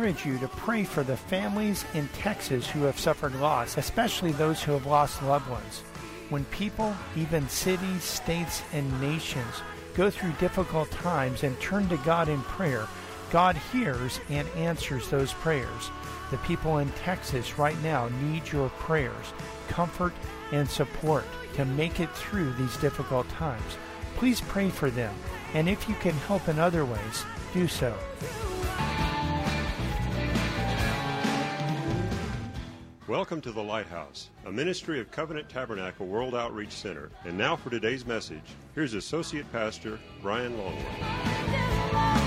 encourage you to pray for the families in Texas who have suffered loss, especially those who have lost loved ones. When people, even cities, states, and nations, go through difficult times and turn to God in prayer, God hears and answers those prayers. The people in Texas right now need your prayers, comfort, and support to make it through these difficult times. Please pray for them, and if you can help in other ways, do so. Welcome to The Lighthouse, a ministry of Covenant Tabernacle World Outreach Center. And now for today's message, here's Associate Pastor Brian Longworth.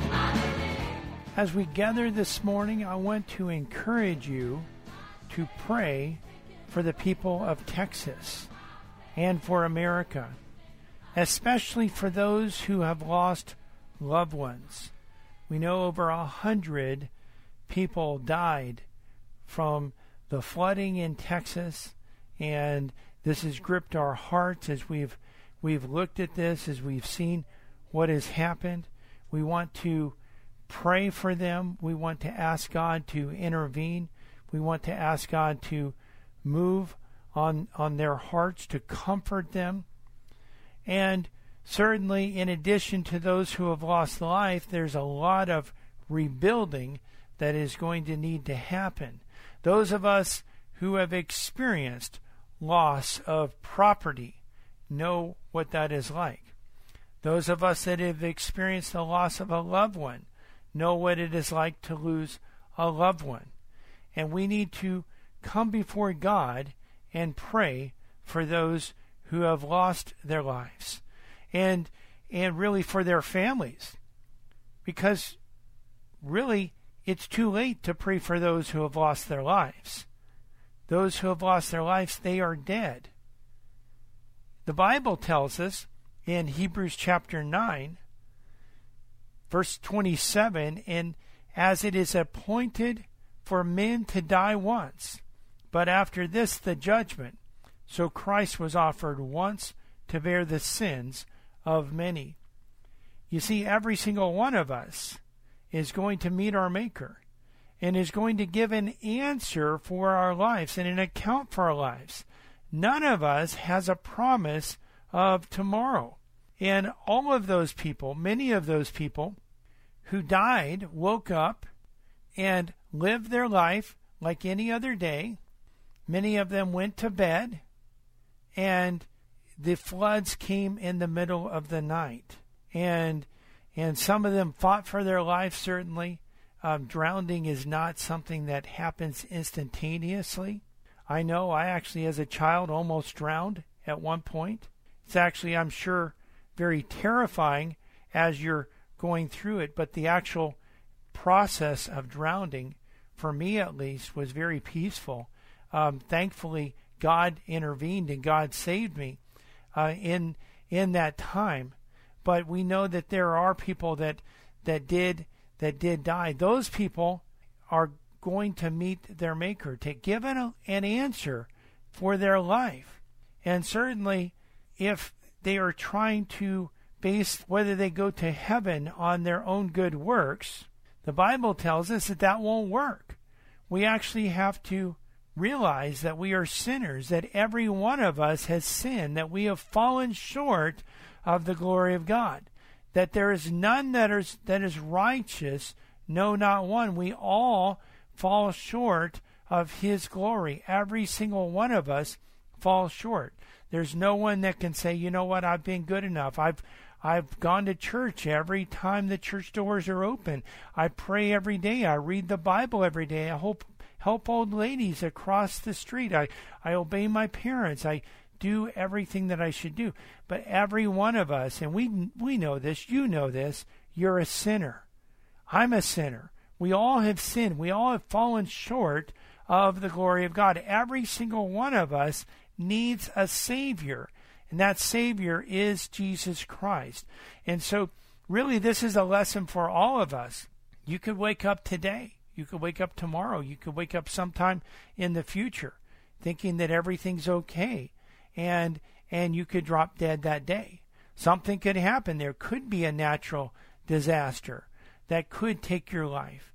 As we gather this morning, I want to encourage you to pray for the people of Texas and for America, especially for those who have lost loved ones. We know over 100 people died from the flooding in Texas, and this has gripped our hearts as we've looked at this, as we've seen what has happened. We want to pray for them. We want to ask God to intervene. We want to ask God to move on their hearts, to comfort them. And certainly, in addition to those who have lost life, there's a lot of rebuilding that is going to need to happen. Those of us who have experienced loss of property know what that is like. Those of us that have experienced the loss of a loved one know what it is like to lose a loved one. And we need to come before God and pray for those who have lost their lives and really for their families. Because really, it's too late to pray for those who have lost their lives. Those who have lost their lives, they are dead. The Bible tells us in Hebrews chapter 9, verse 27, and as it is appointed for men to die once, but after this the judgment, so Christ was offered once to bear the sins of many. You see, every single one of us is going to meet our Maker and is going to give an answer for our lives and an account for our lives. None of us has a promise of tomorrow. And all of those people, many of those people who died, woke up and lived their life like any other day. Many of them went to bed, and the floods came in the middle of the night. And some of them fought for their life, certainly. Drowning is not something that happens instantaneously. I know I actually, as a child, almost drowned at one point. It's actually, I'm sure, very terrifying as you're going through it, but the actual process of drowning, for me at least, was very peaceful. Thankfully, God intervened and God saved me in that time. But we know that there are people that did die. Those people are going to meet their Maker, to give an answer for their life. And certainly, if they are trying to base whether they go to heaven on their own good works, the Bible tells us that won't work. We actually have to realize that we are sinners, that every one of us has sinned, that we have fallen short of the glory of God, that there is none that is righteous, no, not one. We all fall short of His glory. Every single one of us falls short. There's no one that can say, you know what, I've been good enough. I've gone to church every time the church doors are open. I pray every day. I read the Bible every day. I help old ladies across the street. I obey my parents. I do everything that I should do. But every one of us, and we know this, you know this, you're a sinner. I'm a sinner. We all have sinned. We all have fallen short of the glory of God. Every single one of us needs a Savior, and that Savior is Jesus Christ. And so really this is a lesson for all of us. You could wake up today. You could wake up tomorrow. You could wake up sometime in the future thinking that everything's okay, and you could drop dead that day. Something could happen. There could be a natural disaster that could take your life.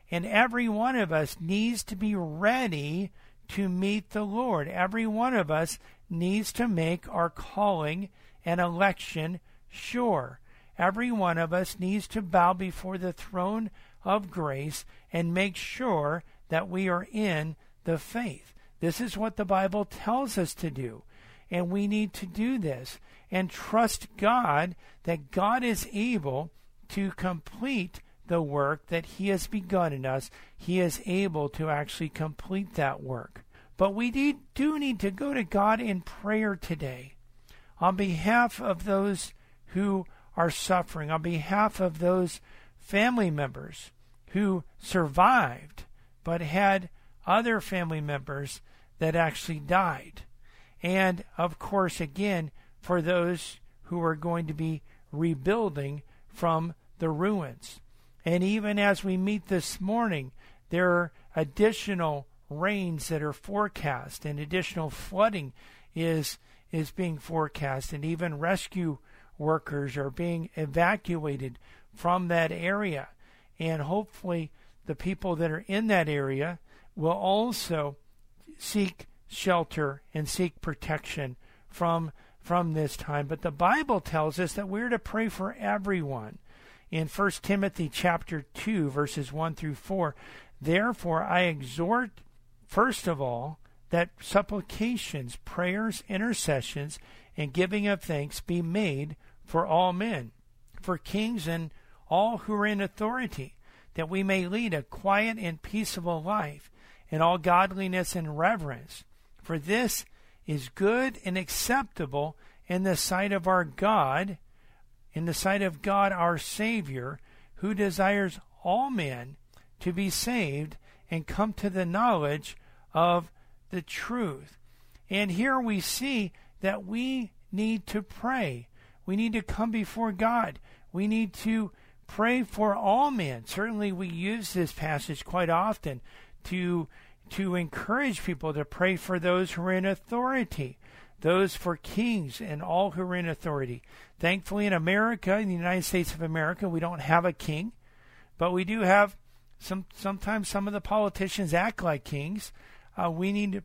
And every one of us needs to be ready to meet the Lord. Every one of us needs to make our calling and election sure. Every one of us needs to bow before the throne of grace and make sure that we are in the faith. This is what the Bible tells us to do. And we need to do this and trust God that God is able to complete the work that He has begun in us. He is able to actually complete that work. But we do need to go to God in prayer today on behalf of those who are suffering, on behalf of those family members who survived but had other family members that actually died. And, of course, again, for those who are going to be rebuilding from the ruins. And even as we meet this morning, there are additional rains that are forecast, and additional flooding is being forecast, and even rescue workers are being evacuated from that area. And hopefully the people that are in that area will also seek shelter and seek protection from this time. But the Bible tells us that we're to pray for everyone. In 1 Timothy chapter 2, verses 1 through 4, therefore I exhort, first of all, that supplications, prayers, intercessions, and giving of thanks be made for all men, for kings and all who are in authority, that we may lead a quiet and peaceable life in all godliness and reverence. For this is good and acceptable in the sight of our God, in the sight of God our Savior, who desires all men to be saved and come to the knowledge of the truth. And here we see that we need to pray. We need to come before God. We need to pray for all men. Certainly we use this passage quite often to encourage people to pray for those who are in authority, those for kings and all who are in authority. Thankfully in America, in the United States of America, we don't have a king, but we do have sometimes some of the politicians act like kings. We need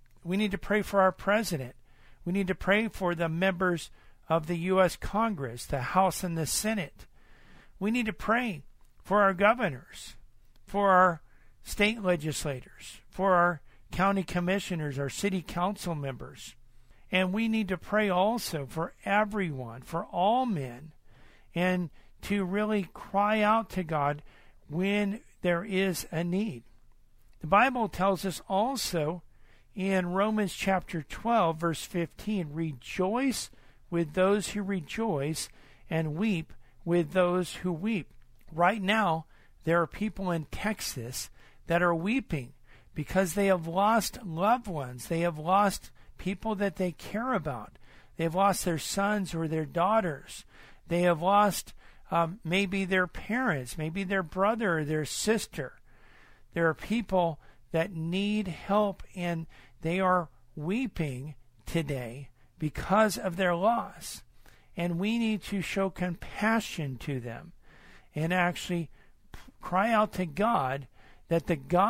to pray for our president. We need to pray for the members of the U.S. Congress, the House and the Senate. We need to pray for our governors, for our state legislators, for our county commissioners, our city council members. And we need to pray also for everyone, for all men, and to really cry out to God when there is a need. The Bible tells us also in Romans chapter 12, verse 15, rejoice with those who rejoice and weep with those who weep. Right now, there are people in Texas that are weeping because they have lost loved ones. They have lost people that they care about. They've lost their sons or their daughters. They have lost maybe their parents, maybe their brother or their sister. There are people that need help, and they are weeping today because of their loss. And we need to show compassion to them and actually cry out to God that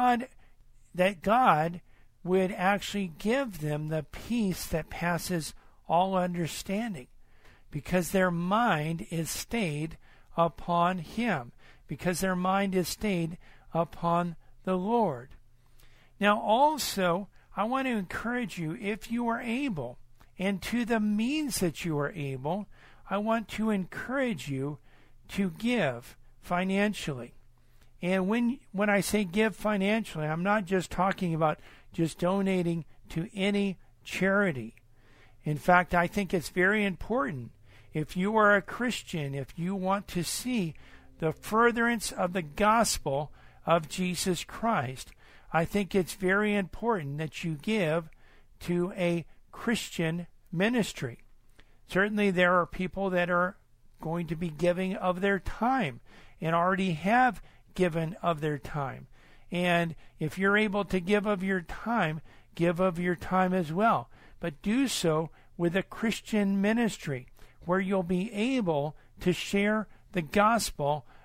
God would actually give them the peace that passes all understanding, because their mind is stayed upon Him, because their mind is stayed upon the Lord. Now also, I want to encourage you, if you are able, and to the means that you are able, I want to encourage you to give financially. And when I say give financially, I'm not just talking about just donating to any charity. In fact, I think it's very important, if you are a Christian, if you want to see the furtherance of the gospel of Jesus Christ, I think it's very important that you give to a Christian ministry. Certainly there are people that are going to be giving of their time and already have given of their time. And if you're able to give of your time as well. But do so with a Christian ministry where you'll be able to share the gospel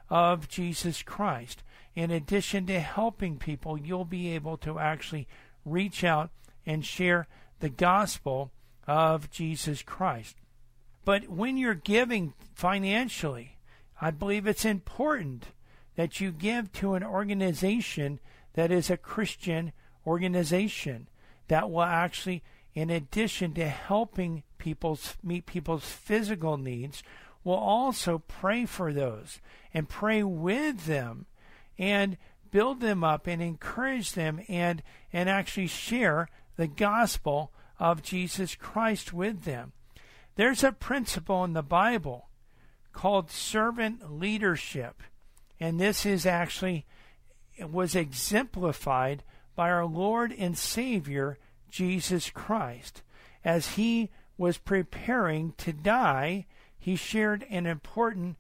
of Jesus Christ. In addition to helping people, you'll be able to actually reach out and share the gospel of Jesus Christ. But when you're giving financially, I believe it's important that you give to an organization that is a Christian organization that will actually, in addition to helping meet people's physical needs, will also pray for those and pray with them and build them up and encourage them and actually share the gospel of Jesus Christ with them. There's a principle in the Bible called servant leadership, and this is actually was exemplified by our Lord and Savior Jesus Christ. As he was preparing to die, he shared an important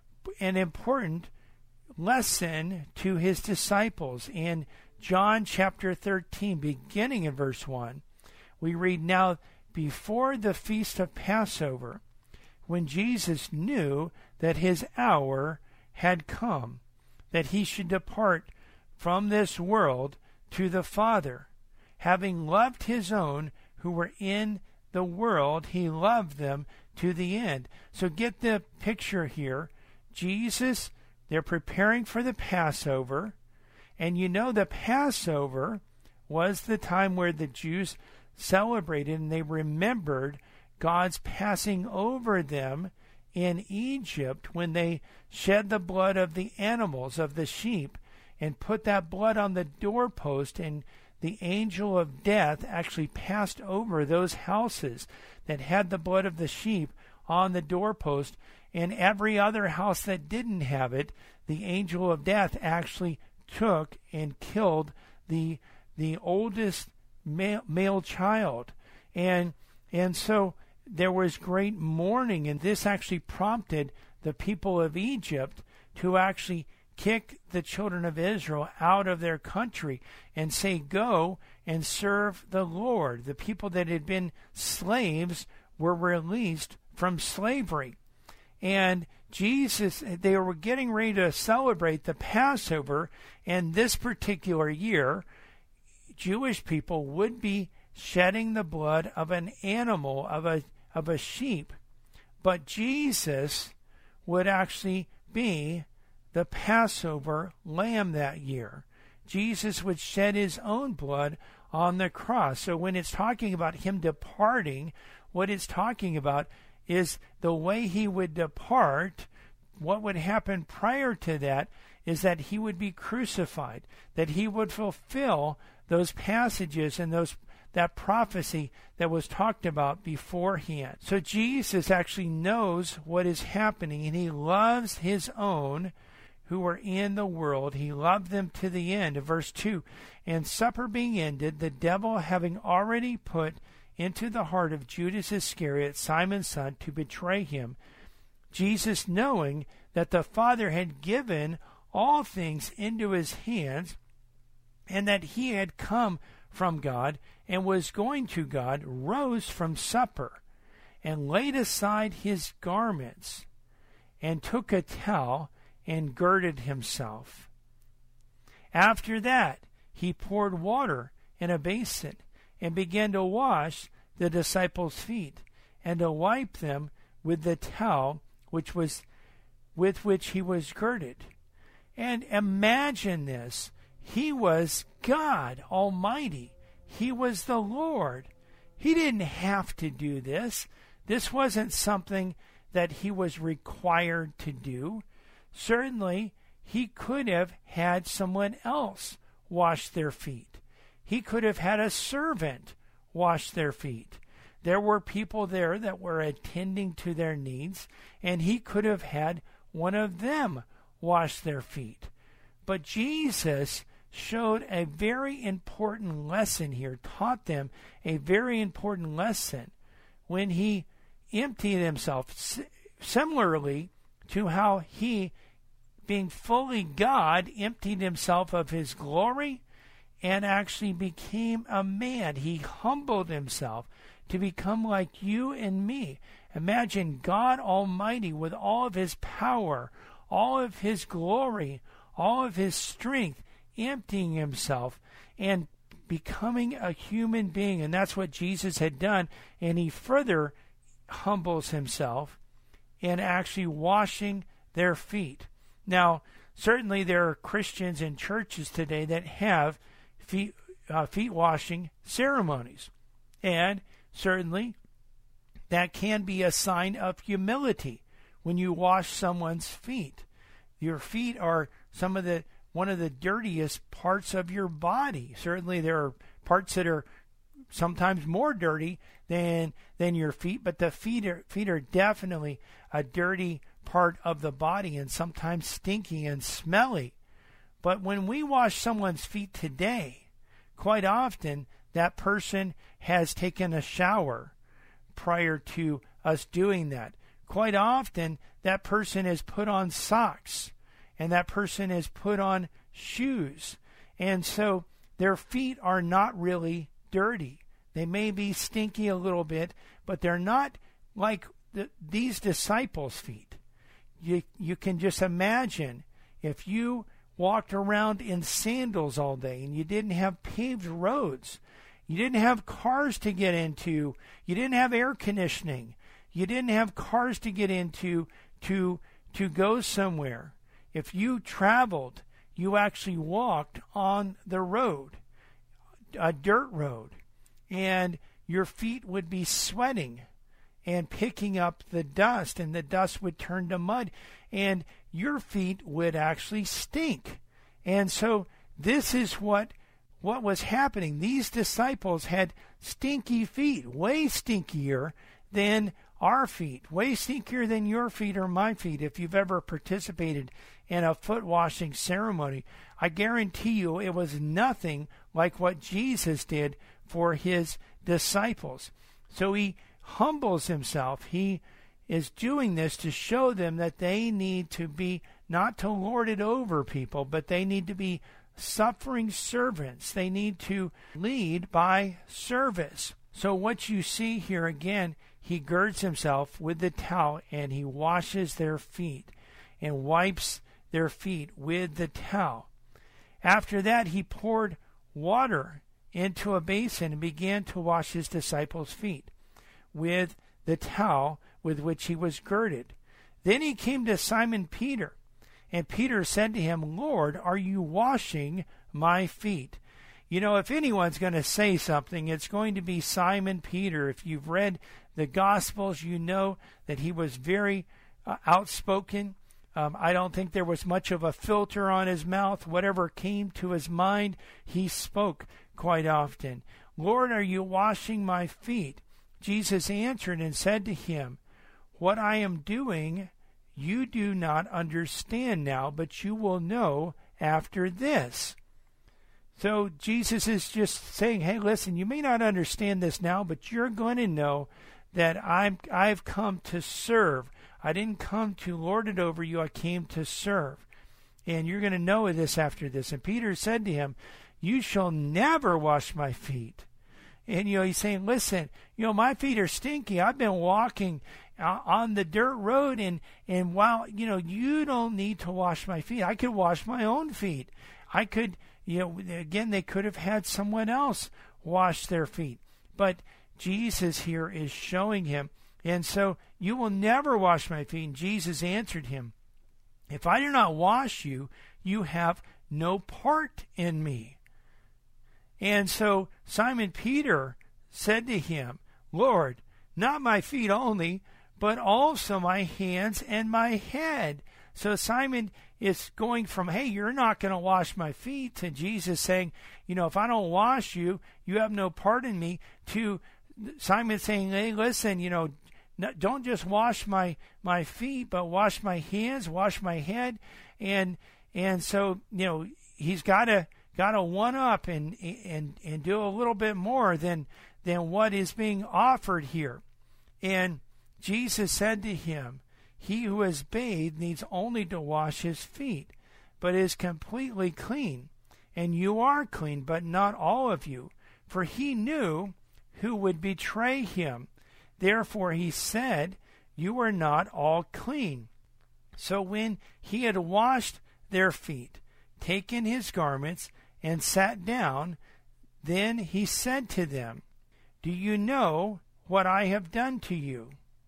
lesson to his disciples. In John chapter 13, beginning in verse 1, we read, "Now before the feast of Passover, when Jesus knew that his hour had come, that he should depart from this world to the Father, having loved his own who were in the world, he loved them to the end." So get the picture here. Jesus, they're preparing for the Passover, and you know the Passover was the time where the Jews celebrated and they remembered God's passing over them in Egypt when they shed the blood of the animals, of the sheep, and put that blood on the doorpost, and the angel of death actually passed over those houses that had the blood of the sheep on the doorpost, and every other house that didn't have it, the angel of death actually took and killed the oldest male child. And so there was great mourning, and this actually prompted the people of Egypt to actually kick the children of Israel out of their country and say, "Go and serve the Lord." The people that had been slaves were released from slavery. And they were getting ready to celebrate the Passover, and this particular year, Jewish people would be shedding the blood of an animal, of a sheep. But Jesus would actually be the Passover lamb that year. Jesus would shed his own blood on the cross. So when it's talking about him departing, what it's talking about is the way he would depart. What would happen prior to that is that he would be crucified, that he would fulfill those passages and that prophecy that was talked about beforehand. So Jesus actually knows what is happening, and he loves his own who were in the world. He loved them to the end. Verse 2, "And supper being ended, the devil having already put into the heart of Judas Iscariot, Simon's son, to betray him, Jesus, knowing that the Father had given all things into his hands, and that he had come from God and was going to God, rose from supper, and laid aside his garments, and took a towel, and girded himself. After that, he poured water in a basin, and began to wash the disciples' feet, and to wipe them with the towel with which he was girded." And imagine this. He was God Almighty. He was the Lord. He didn't have to do this. This wasn't something that he was required to do. Certainly, he could have had someone else wash their feet. He could have had a servant wash their feet. There were people there that were attending to their needs, and he could have had one of them wash their feet. But Jesus showed a very important lesson here, taught them a very important lesson when he emptied himself, similarly to how he, being fully God, emptied himself of his glory and actually became a man. He humbled himself to become like you and me. Imagine God Almighty with all of his power, all of his glory, all of his strength, emptying himself and becoming a human being. And that's what Jesus had done. And he further humbles himself in actually washing their feet. Now, certainly there are Christians in churches today that have feet washing ceremonies. And certainly that can be a sign of humility when you wash someone's feet. Your feet are one of the dirtiest parts of your body. Certainly there are parts that are sometimes more dirty than your feet, but the feet are definitely a dirty part of the body and sometimes stinky and smelly. But when we wash someone's feet today, quite often that person has taken a shower prior to us doing that. Quite often that person has put on socks and that person has put on shoes. And so their feet are not really dirty. They may be stinky a little bit, but they're not like these disciples' feet. You can just imagine if you walked around in sandals all day and you didn't have paved roads, you didn't have cars to get into, you didn't have air conditioning, you didn't have cars to get into to go somewhere. If you traveled, you actually walked on the road, a dirt road, and your feet would be sweating and picking up the dust, and the dust would turn to mud, and your feet would actually stink. And so this is what was happening. These disciples had stinky feet, way stinkier than our feet, way stinkier than your feet or my feet. If you've ever participated in a foot washing ceremony, I guarantee you it was nothing like what Jesus did for his disciples. So he humbles himself. He is doing this to show them that they need to be, not to lord it over people, but they need to be suffering servants. They need to lead by service. So what you see here again, he girds himself with the towel and he washes their feet and wipes their feet with the towel. After that, he poured water into a basin and began to wash his disciples' feet with the towel with which he was girded. Then he came to Simon Peter, and Peter said to him, "Lord, are you washing my feet?" You know, if anyone's going to say something, it's going to be Simon Peter. If you've read the Gospels, you know that he was very outspoken. I don't think there was much of a filter on his mouth. Whatever came to his mind, he spoke quite often. "Lord, are you washing my feet?" Jesus answered and said to him, "What I am doing you do not understand now, but you will know after this." So Jesus is just saying, hey, listen, you may not understand this now, but you're going to know that I've come to serve. I didn't come to lord it over you. I came to serve. And you're going to know this after this. And Peter said to him, "You shall never wash my feet." And, he's saying, listen, my feet are stinky. I've been walking on the dirt road, and while, you don't need to wash my feet. I could wash my own feet. I could, again, they could have had someone else wash their feet. But Jesus here is showing him, and so you will never wash my feet. And Jesus answered him, "If I do not wash you, you have no part in me." And so Simon Peter said to him, "Lord, not my feet only, but also my hands and my head." So Simon is going from, hey, you're not going to wash my feet, to Jesus saying, if I don't wash you, you have no part in me, to Simon saying, hey, listen, don't just wash my feet, but wash my hands, wash my head. And so, he's got to one up and do a little bit more than what is being offered here. And Jesus said to him, "He who is bathed needs only to wash his feet, but is completely clean. And you are clean, but not all of you." For he knew who would betray him. Therefore he said, "You are not all clean." So when he had washed their feet, taken his garments, and sat down, then he said to them, Do you know what I have done to you?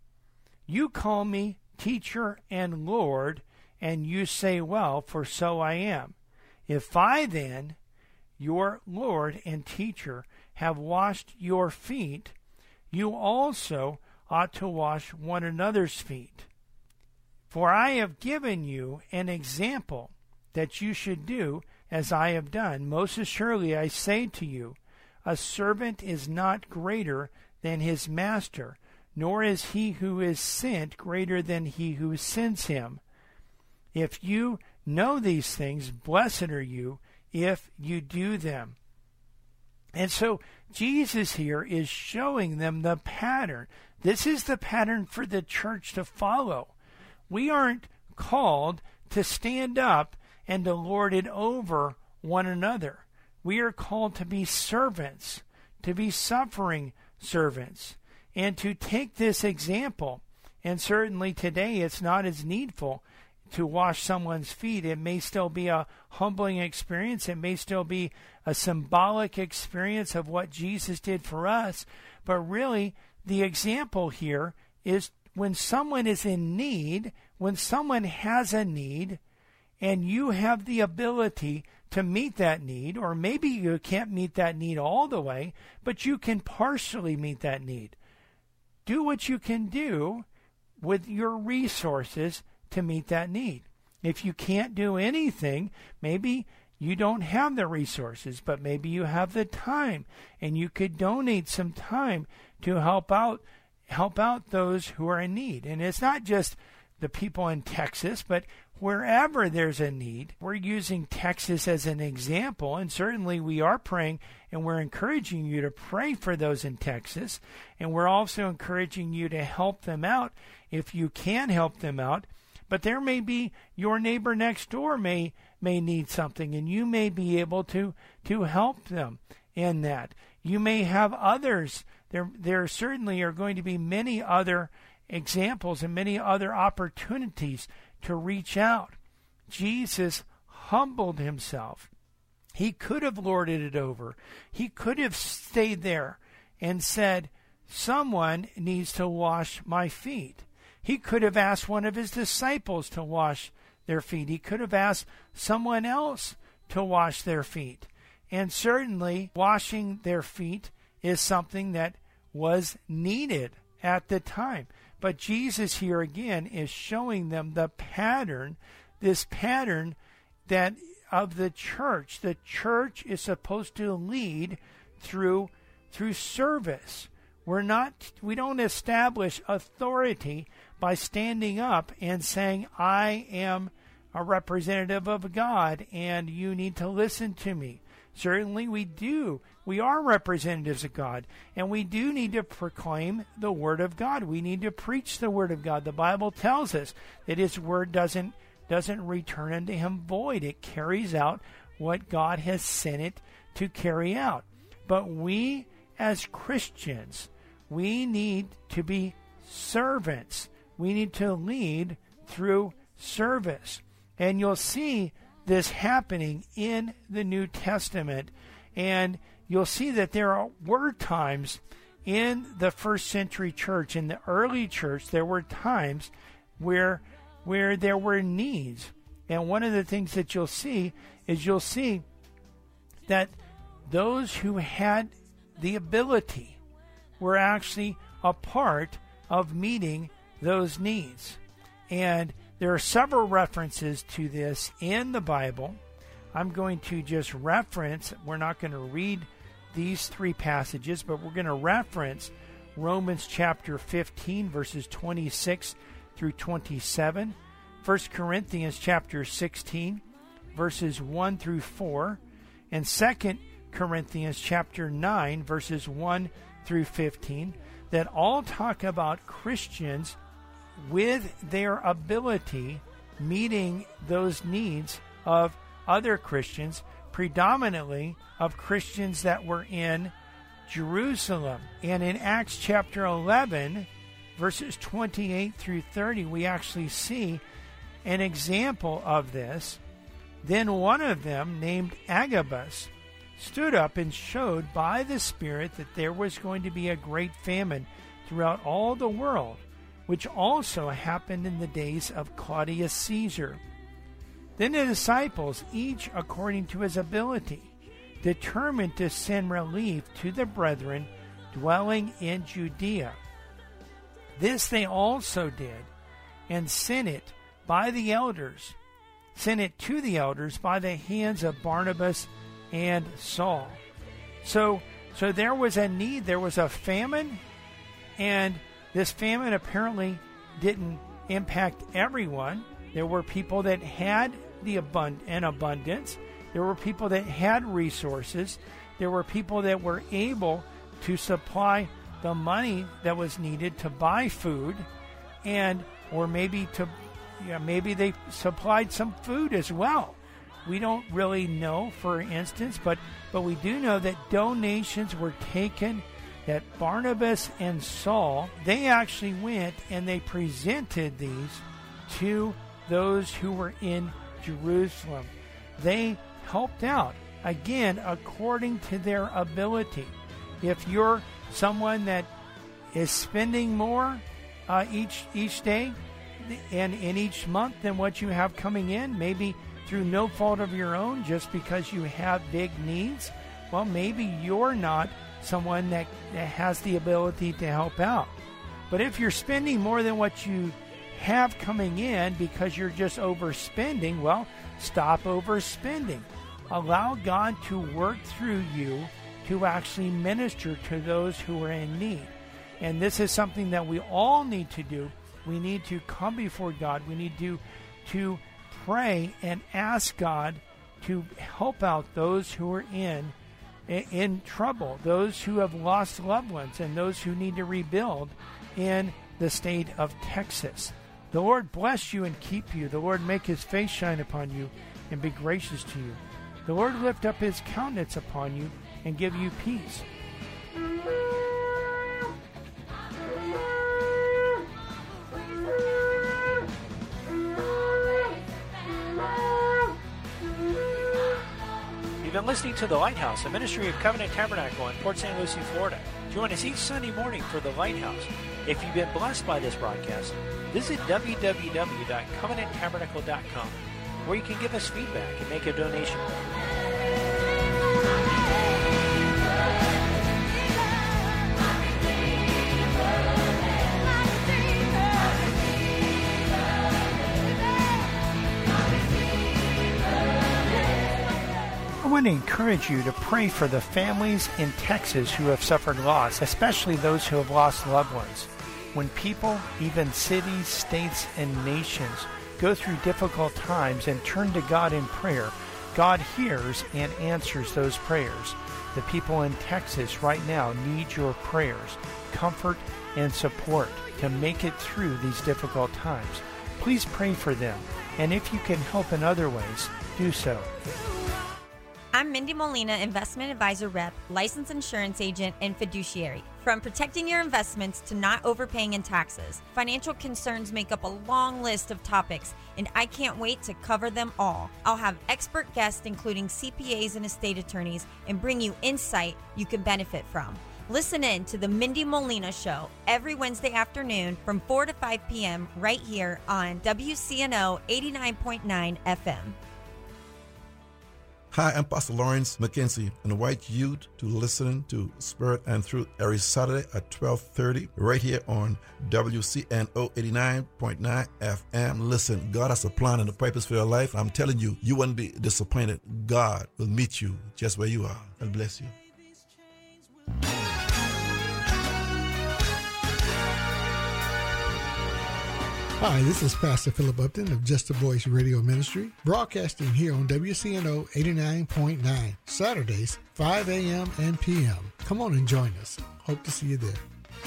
You call me teacher and Lord, and you say, Well, for so I am. If I then, your Lord and teacher, have washed your feet, you also ought to wash one another's feet. For I have given you an example that you should do as I have done. Most assuredly I say to you, a servant is not greater than his master, nor is he who is sent greater than he who sends him. If you know these things, blessed are you if you do them. And so Jesus here is showing them the pattern. This is the pattern for the church to follow. We aren't called to stand up and to lord it over one another. We are called to be servants, to be suffering servants, and to take this example. And certainly today it's not as needful to wash someone's feet. It may still be a humbling experience. It may still be a symbolic experience of what Jesus did for us. But really, the example here is when someone is in need, when someone has a need, and you have the ability to meet that need, or maybe you can't meet that need all the way, but you can partially meet that need. Do what you can do with your resources to meet that need. If you can't do anything, maybe you don't have the resources, but maybe you have the time, and you could donate some time to help out those who are in need. And it's not just the people in Texas, but wherever there's a need. We're using Texas as an example, and certainly we are praying, and we're encouraging you to pray for those in Texas, and we're also encouraging you to help them out if you can help them out. But there may be your neighbor next door may need something, and you may be able to help them in that. You may have others. There certainly are going to be many other examples and many other opportunities to reach out. Jesus humbled himself. He could have lorded it over. He could have stayed there and said, someone needs to wash my feet. He could have asked one of his disciples to wash their feet. He could have asked someone else to wash their feet. And certainly washing their feet is something that was needed at the time. But Jesus here again is showing them the pattern, this pattern that of the church. The church is supposed to lead through service. We don't establish authority by standing up and saying, I am a representative of God and you need to listen to me. Certainly we do. We are representatives of God, and we do need to proclaim the Word of God. We need to preach the Word of God. The Bible tells us that His Word doesn't return unto Him void. It carries out what God has sent it to carry out. But we as Christians, we need to be servants. We need to lead through service. And you'll see this happening in the New Testament, and you'll see that there were times in the first century church, in the early church, there were times where there were needs. And one of the things that you'll see that those who had the ability were actually a part of meeting those needs. And there are several references to this in the Bible. I'm going to just reference, we're not going to read these three passages, but we're going to reference Romans chapter 15, verses 26 through 27, 1 Corinthians chapter 16, verses 1 through 4, and 2 Corinthians chapter 9, verses 1 through 15, that all talk about Christians with their ability meeting those needs of other Christians, predominantly of Christians that were in Jerusalem. And in Acts chapter 11, verses 28 through 30, we actually see an example of this. Then one of them, named Agabus, stood up and showed by the Spirit that there was going to be a great famine throughout all the world, which also happened in the days of Claudius Caesar. Then the disciples, each according to his ability, determined to send relief to the brethren dwelling in Judea. This they also did, and sent it to the elders by the hands of Barnabas and Saul. So there was a need, there was a famine, and this famine apparently didn't impact everyone. There were people that had an abundance. There were people that had resources. There were people that were able to supply the money that was needed to buy food, or maybe they supplied some food as well. We don't really know, for instance, but we do know that donations were taken, that Barnabas and Saul, they actually went and they presented these to those who were in Jerusalem. They helped out, again, according to their ability. If you're someone that is spending more each day and in each month than what you have coming in, maybe through no fault of your own, just because you have big needs, well, maybe you're not someone that has the ability to help out. But if you're spending more than what you have coming in because you're just overspending, well, stop overspending. Allow God to work through you to actually minister to those who are in need. And this is something that we all need to do. We need to come before God. We need to pray and ask God to help out those who are in trouble, those who have lost loved ones, and those who need to rebuild in the state of Texas. The Lord bless you and keep you. The Lord make his face shine upon you and be gracious to you. The Lord lift up his countenance upon you and give you peace. You've been listening to The Lighthouse, a ministry of Covenant Tabernacle in Port St. Lucie, Florida. Join us each Sunday morning for The Lighthouse. If you've been blessed by this broadcast, visit www.covenanttabernacle.com, where you can give us feedback and make a donation. I want to encourage you to pray for the families in Texas who have suffered loss, especially those who have lost loved ones. When people, even cities, states, and nations, go through difficult times and turn to God in prayer, God hears and answers those prayers. The people in Texas right now need your prayers, comfort, and support to make it through these difficult times. Please pray for them, and if you can help in other ways, do so. I'm Mindy Molina, Investment Advisor Rep, Licensed Insurance Agent, and Fiduciary. From protecting your investments to not overpaying in taxes, financial concerns make up a long list of topics, and I can't wait to cover them all. I'll have expert guests, including CPAs and estate attorneys, and bring you insight you can benefit from. Listen in to the Mindy Molina Show every Wednesday afternoon from 4 to 5 p.m. right here on WCNO 89.9 FM. Hi, I'm Pastor Lawrence McKenzie, and I invite you to listen to Spirit and Truth every Saturday at 12:30 right here on WCNO 89.9 FM. Listen, God has a plan and a purpose for your life. I'm telling you, you won't be disappointed. God will meet you just where you are. God bless you. Hi, this is Pastor Philip Upton of Just a Voice Radio Ministry, broadcasting here on WCNO 89.9, Saturdays, 5 a.m. and p.m. Come on and join us. Hope to see you there.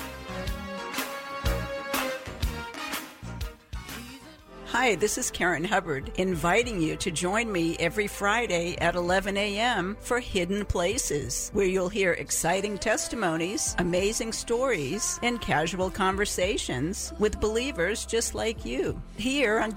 Hi, this is Karen Hubbard, inviting you to join me every Friday at 11 a.m. for Hidden Places, where you'll hear exciting testimonies, amazing stories, and casual conversations with believers just like you. Here on